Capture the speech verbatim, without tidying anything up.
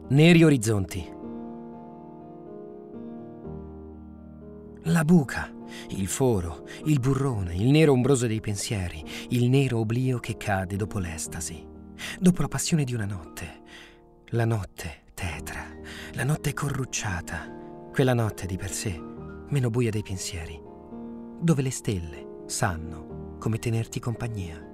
Neri orizzonti. La buca, il foro, il burrone, il nero ombroso dei pensieri, il nero oblio che cade dopo l'estasi, dopo la passione di una notte. La notte tetra, la notte corrucciata, quella notte di per sé meno buia dei pensieri, dove le stelle sanno come tenerti compagnia.